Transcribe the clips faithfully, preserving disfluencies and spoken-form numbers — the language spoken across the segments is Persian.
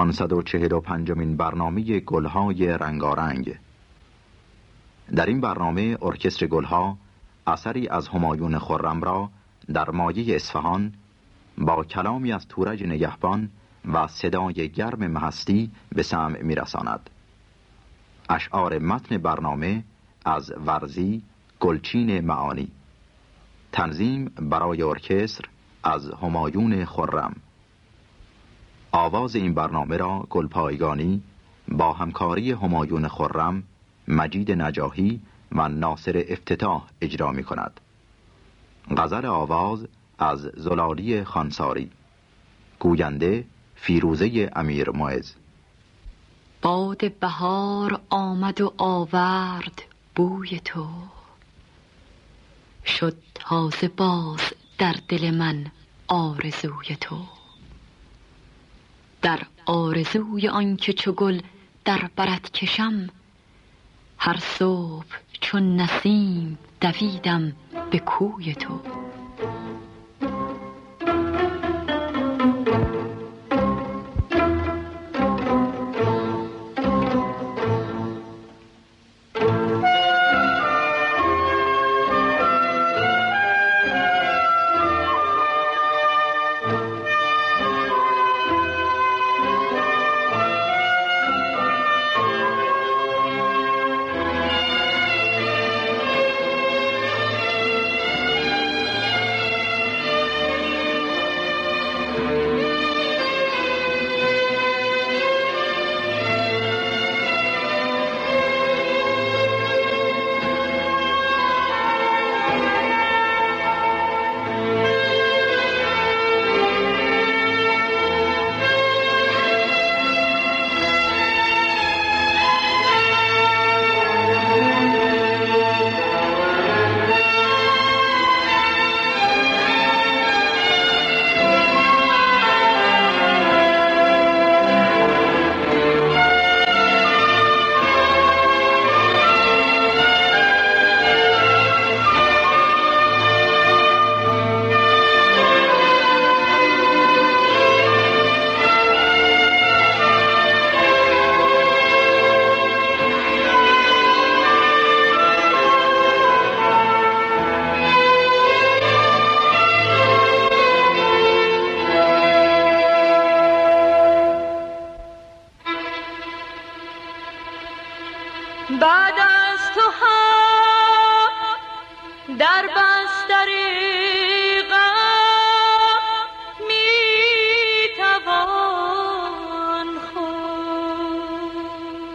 پانصد و چهل و پنجمین برنامه گلهای رنگارنگ. در این برنامه ارکستر گلها اثری از همایون خرم را در مایه اصفهان با کلامی از تورج نگهبان و صدای گرم مهستی به سمع می‌رساند. اشعار متن برنامه از ورزی گلچین معانی. تنظیم برای ارکستر از همایون خرم. آواز این برنامه را گلپایگانی با همکاری همایون خرم، مجید نجاحی و ناصر افتتاح اجرا می کند. غزل آواز از زلالی خانساری. گوینده فیروزه امیر معز. باد بهار آمد و آورد بوی تو، شد تازه باز در دل من آرزوی تو. در آرزوی آن که چو گل در برت کشم، هر صبح چون نسیم دویدم به کوی تو. بعد از تو هم در بستر غم میتوان خورد.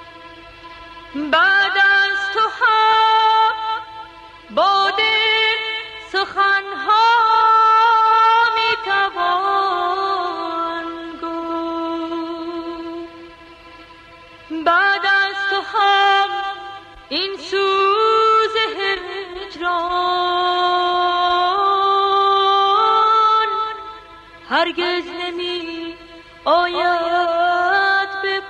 بعد از تو هم با دل سخنها میتوان گفت. بعد از تو هم این سوز هجران هرگز نمی آید به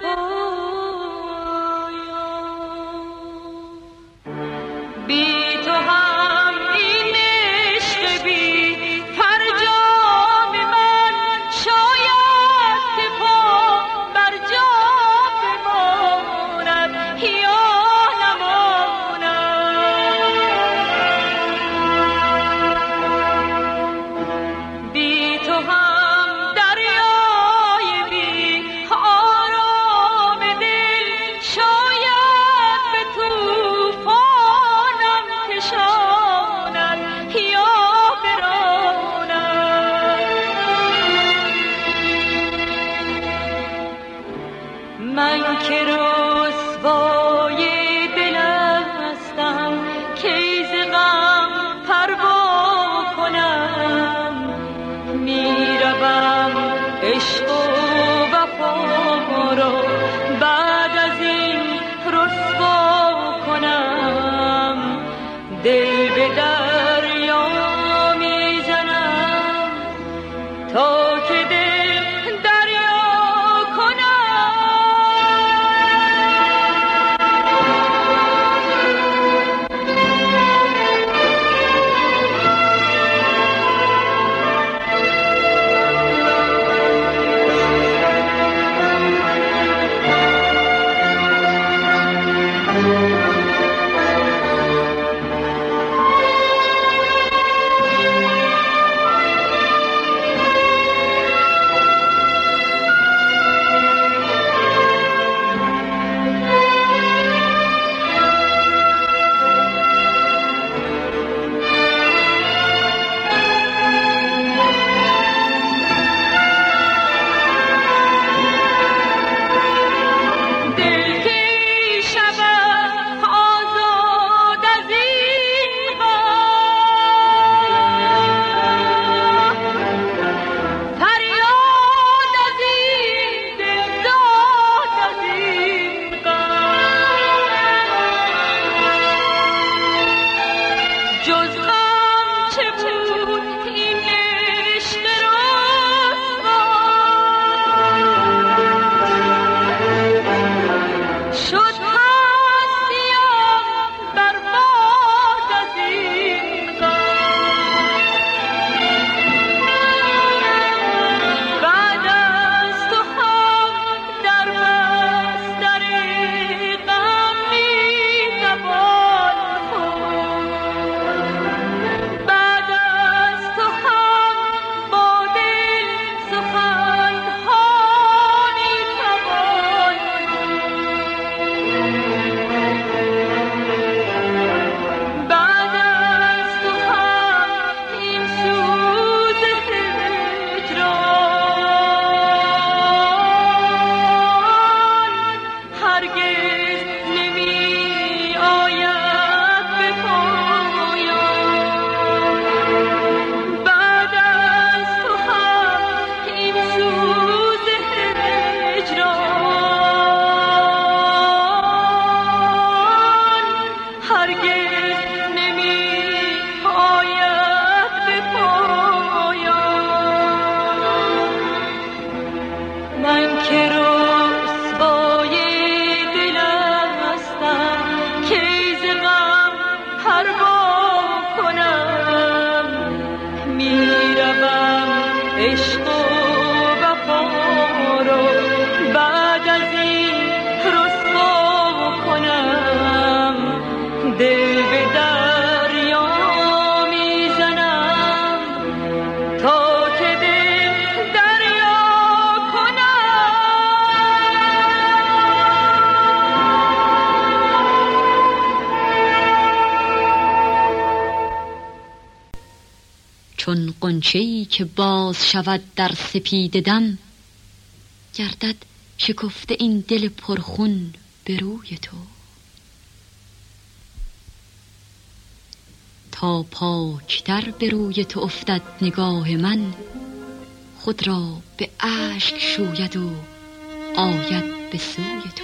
پایان. بی تو هم این عشق بی فرجام من شاید که پا بر جا بماند یا نماند. بی تو هم دریای بی آرام دل شاید به طوفانم کشاند یا براند. من که رسوای دل هستم کی ز غم پروا کنم. میروم عشق و وفا را بعد از این رسوا کنم. دل به دریا میزنم تا که دل دریا کنم. من که رسوای دلم هستم که ز غم پروا کنم میروم عشق و وفا رو بعد از این رسوا کنم دل به دریا میزنم تا که دل دریا کنم. چون غنچه‌ای که باز شود در سپید دم، گردد شکفته این دل پرخون به روی تو. تا پاکتر به روی تو افتد نگاه من، خود را به اشک شوید و آید به سوی تو.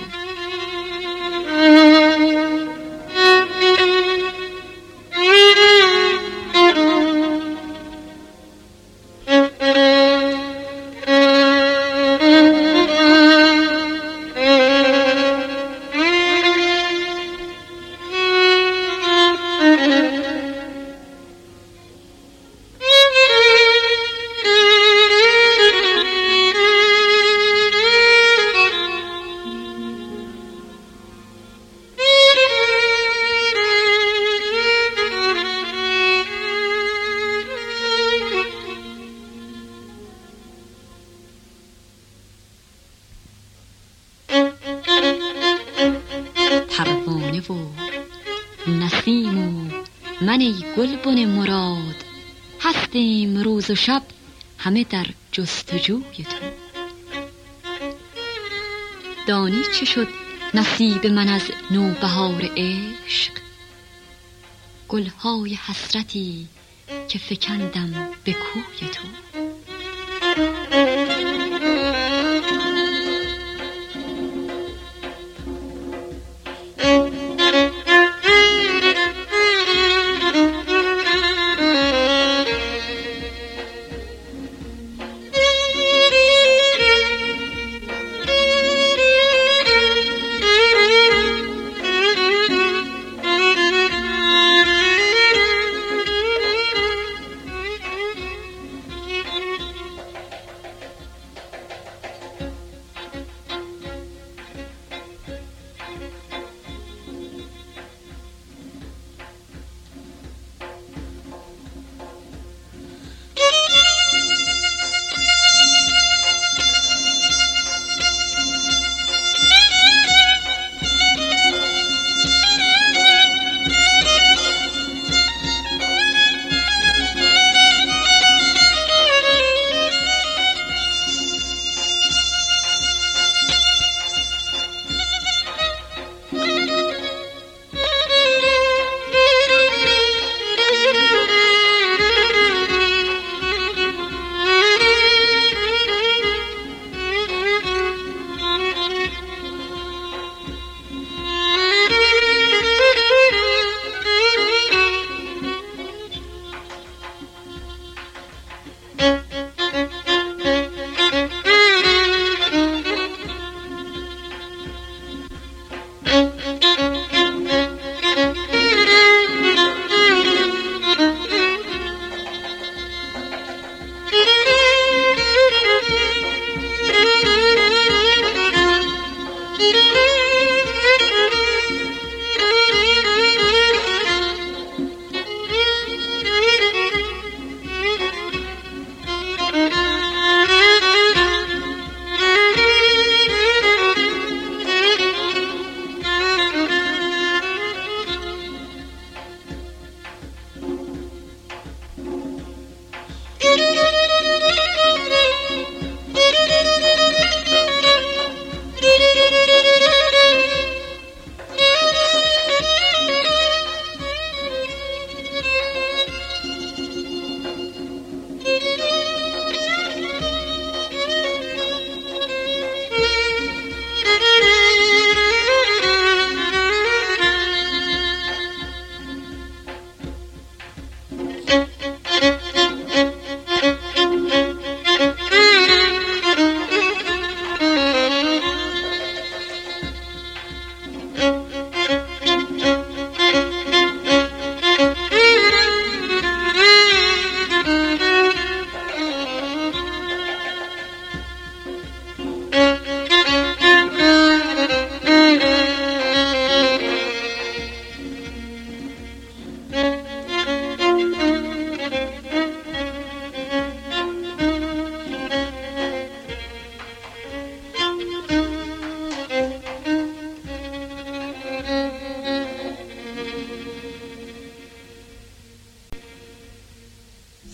پروانه و نسیم و من ای گلبن مراد، هستیم روز و شب همه در جستجوی تو. دانی چه شد نصیب من از نوبهار عشق؟ گلهای حسرتی که فکندم به کوی تو.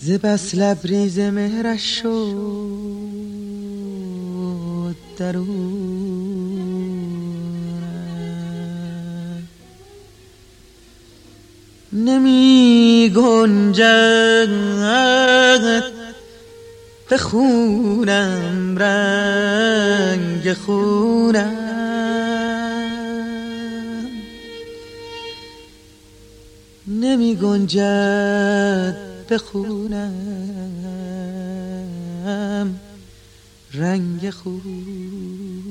ز بس لبریز مهرش شد درونم، نمی گنجد به خونم رنگ خونم، نمی گنجد به خونم رنگ خونم.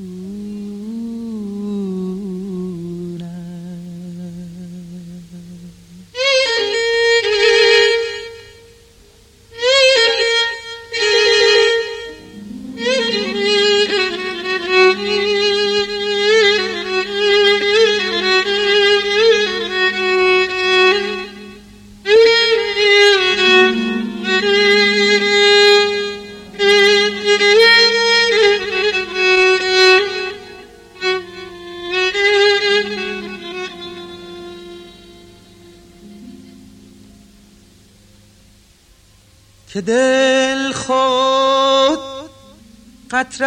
که دل خود قطره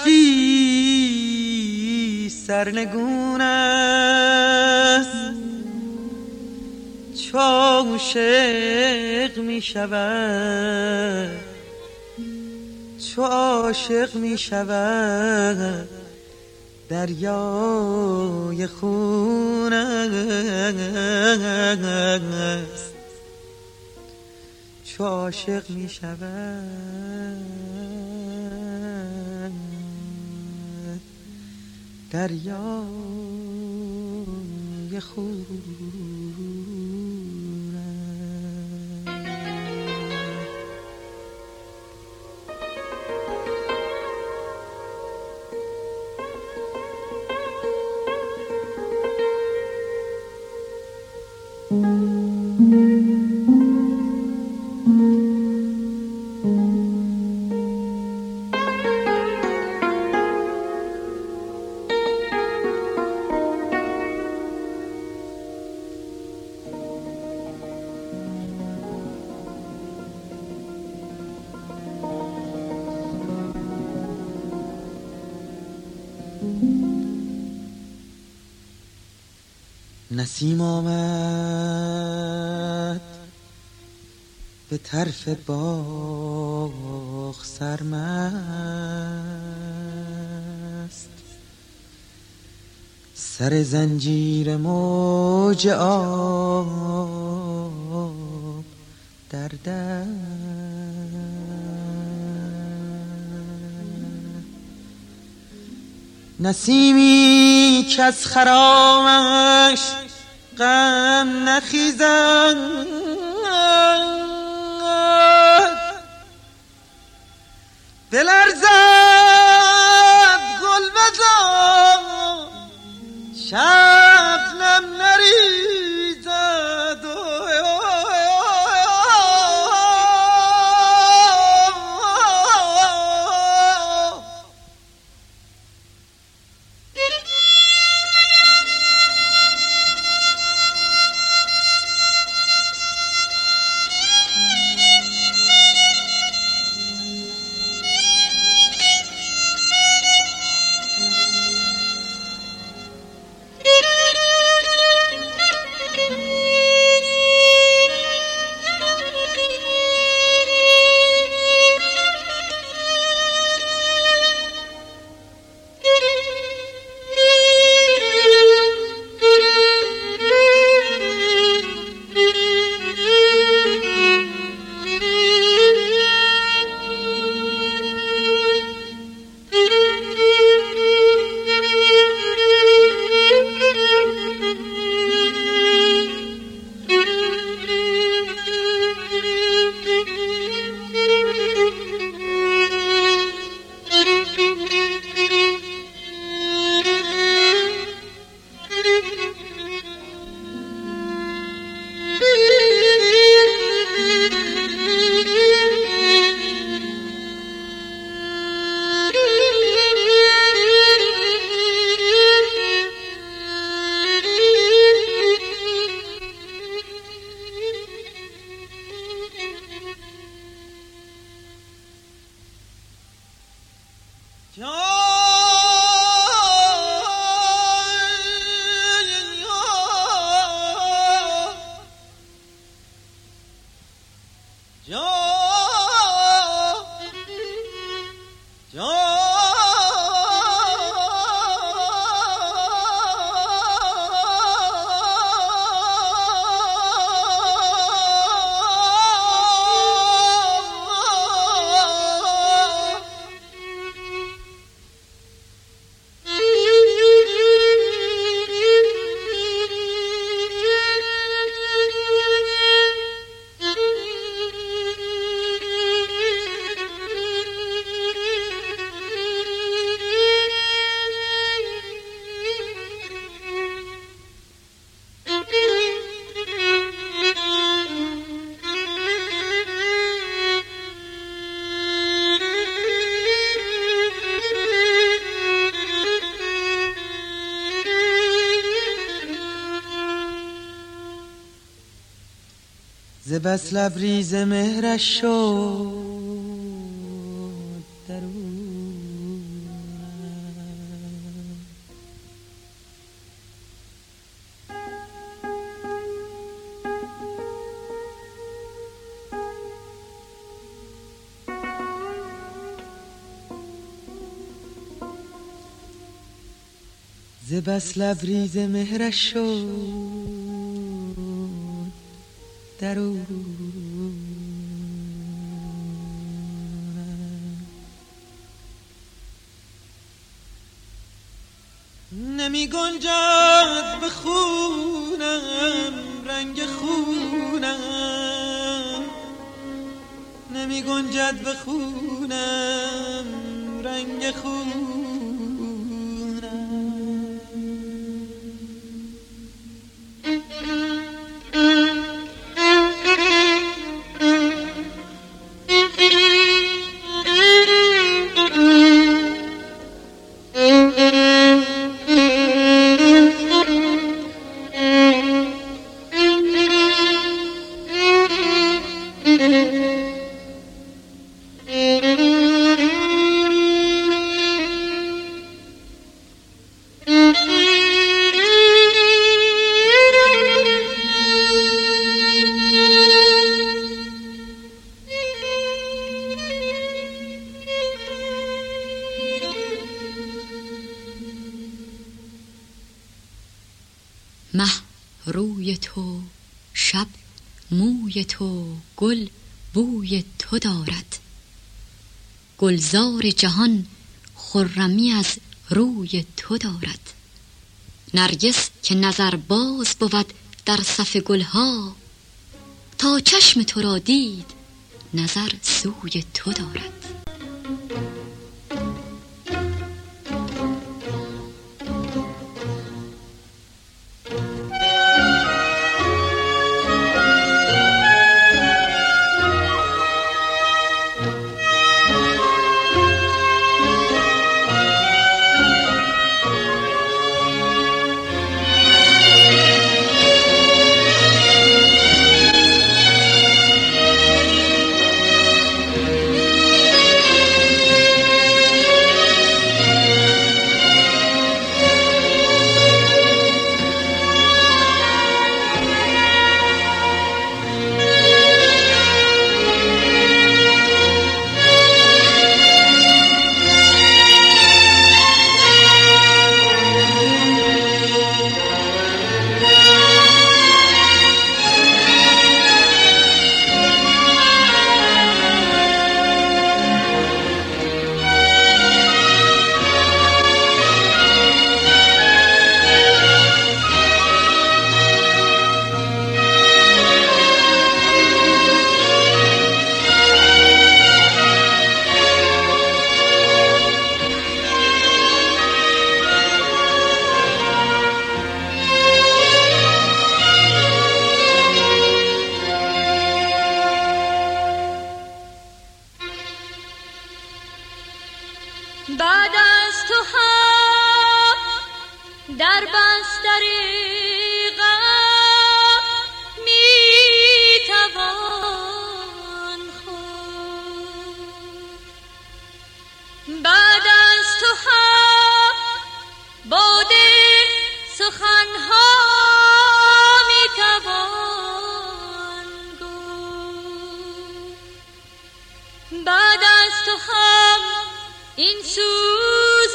اشکی سرنگون است، چو عاشق می شود، چو عاشق می شود دریای خون است، چو عاشق می شود دریای خون. نسیم آمد به طرف باغ سرمست، سر زنجیر موج آب در دست، نسیمی که از خرامش غم نخیزد، بلرزد گلبد شبنم نریزد، بس لبریز مهرش شد ز بس لبریز مهرش شد درونم، نمی گنجد به خونم رنگ خونم، نمی گنجد به خونم رنگ خونم. مه روی تو، شب موی تو، گل بوی تو دارد. گلزار جهان خرمی از روی تو دارد. نرگس که نظر باز بود در صف گلها، تا چشم تو را دید نظر سوی تو دارد. بعد از تو هم در بستر غم میتوان خفت. بعد از تو هم با دل سخنها میتوان گفت. بعد از تو هم این سوز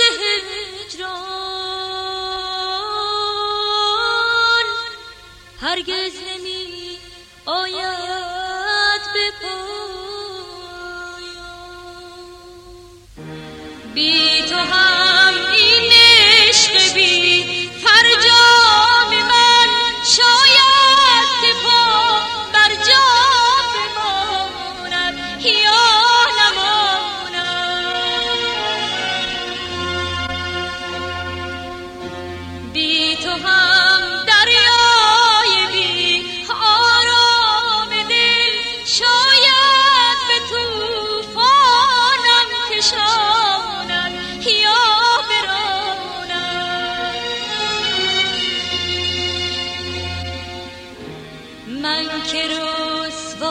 هجران هرگز نمی آید به پایان. بی تو هم این عشق بی فرجام من شاید که پا بر جا بماند یا من که رسوا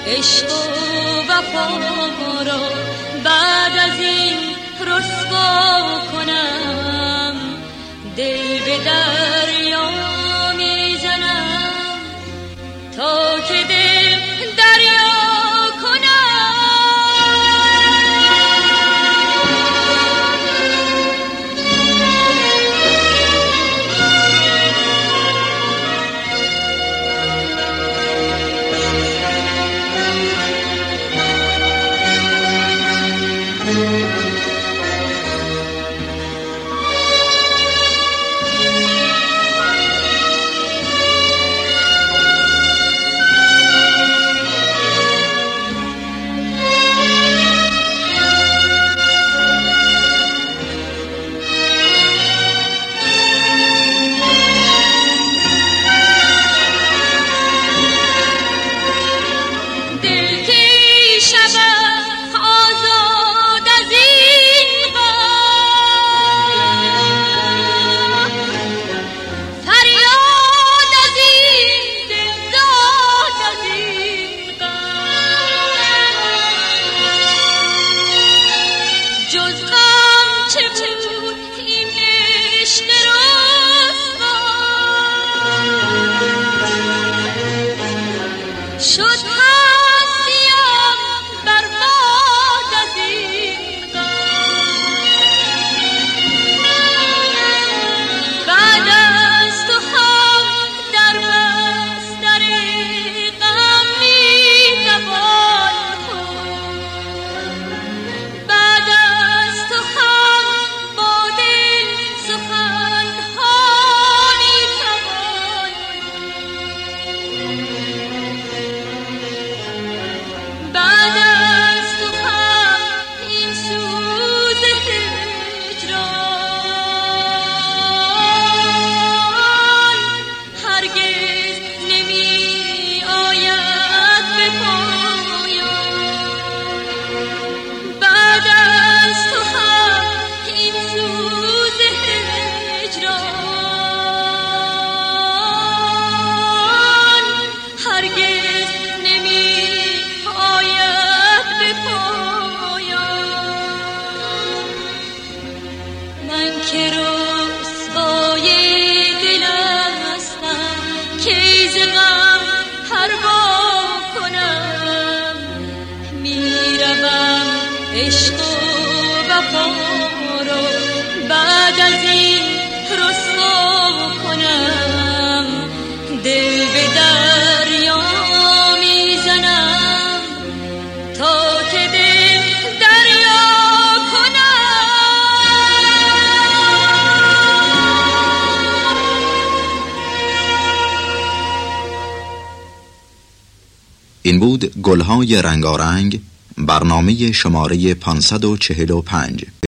عشق و وفا را بعد از این رسوا کنم، دل به دریا میزنم تا که دل دریا عشق و وفا را بعد از این رسوا کنم، دل به دریا میزنم تا که دل دریا کنم. این بود گلهای رنگارنگ، برنامه شماره پانصد و چهل و پنج.